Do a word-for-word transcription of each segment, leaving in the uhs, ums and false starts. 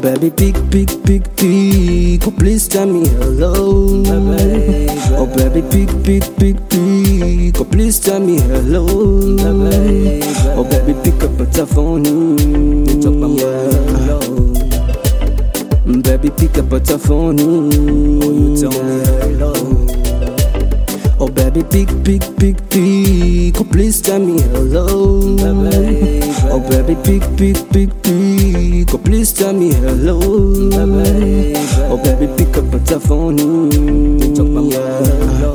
baby, pick, pick, pick, pick. Oh, please tell me hello. Oh, baby, pick, pick, pick, pick. Oh, please tell me hello. Oh, baby, pick up the phone. Yeah. Baby, pick up the phone. Oh, you tell me hello. Oh, baby, pick, pick, pick, pick. Oh, please tell me hello. Oh, baby, pick, pick, pick, pick. Oh, please tell me hello. Oh, baby, pick up the phone. Yeah.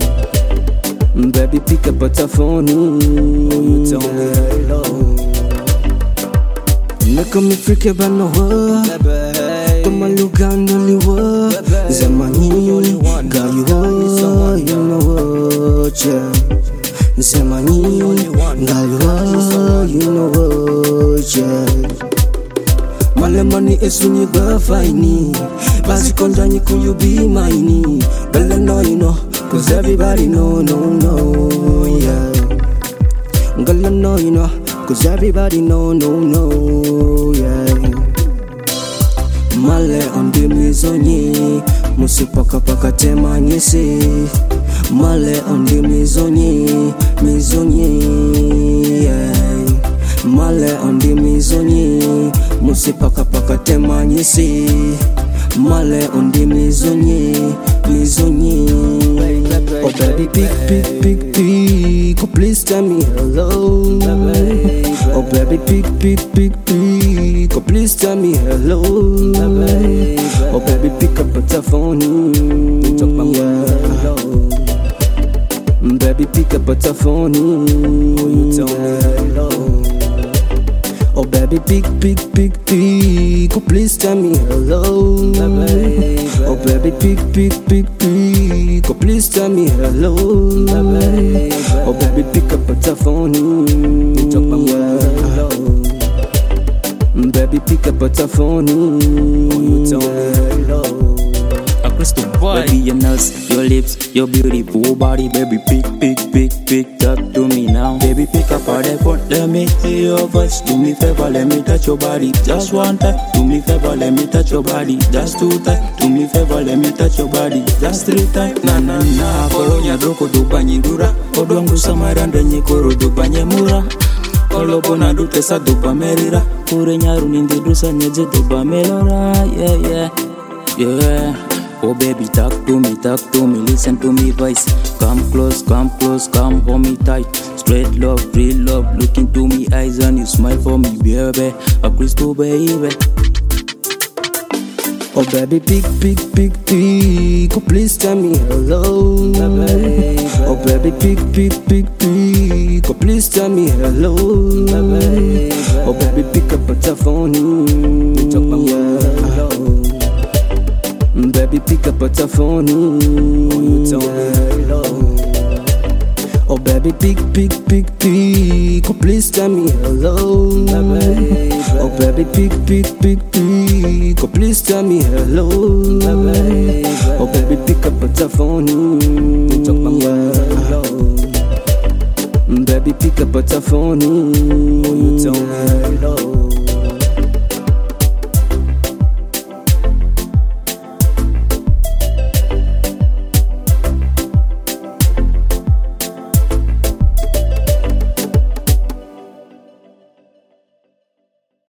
Baby, pick up the phone. Oh, you tell me hello. Make me freak about no word. Toma lugando liwa. Zamani, girl you are, you know what, yeah. Zamani, girl you are, you know what, yeah. Male money is when you go find Basi konjani could you be mine? Girl I know you know, cause everybody know, no, no, yeah. Girl I know you know, cause everybody know, no, no, yeah. Male on the mizonye, musipaka paka tema nyese. Male on the mizonye, mizonye, yeah. Male on the mizonye, musipaka paka tema nyese. Male on the mizonye, mizonye. Oh baby, pick, pick, pick, pick. Oh please tell me hello. Oh baby, pick, pick, pick, pick. Oh please tell me hello. Oh baby, pick up the phone. Yeah. Baby, pick up the phone. Oh, you tell me hello. Oh baby, pick, pick, pick, pick. Oh please tell me hello. Oh baby, pick, pick, pick, pick. Oh please tell me hello. Oh baby, pick up the phone. Yeah. Baby, pick up the phone. Oh, you tell me hello. Crystal boy. Baby, your nose, your lips, your beautiful body. Baby, pick, pick, pick, pick, talk to me now. Baby, pick up all the phone, let me hear your voice. Do me favor, let me touch your body. Just one time, do me favor, let me touch your body. Just two times, do me favor, let me touch your body. Just three times, na na na. Kolonya doko dubanye ndura. Odwangu samaranda nyekoro dubanye mura. Kolobona dute sa duba merira. Kure nyaru nindi dusa nyeje duba melora. Yeah, yeah, yeah. Oh baby, talk to me, talk to me, listen to me voice. Come close, come close, come hold me tight. Straight love, real love, look into me eyes and you smile for me, baby. A crystal baby. Oh baby, pick, pick, pick, pick. Oh please tell me hello. Oh baby, pick, pick, pick, pick. Oh please tell me hello. Oh baby, pick up the phone. Yeah. Baby, pick up the phone. Oh, you tell me hello. Oh baby, pick, pick, pick, pick. Oh please tell me hello. Oh baby, pick, pick, pick, pick. Oh please tell me hello. Oh baby, pick up the phone. Yeah. Baby, pick up the phone.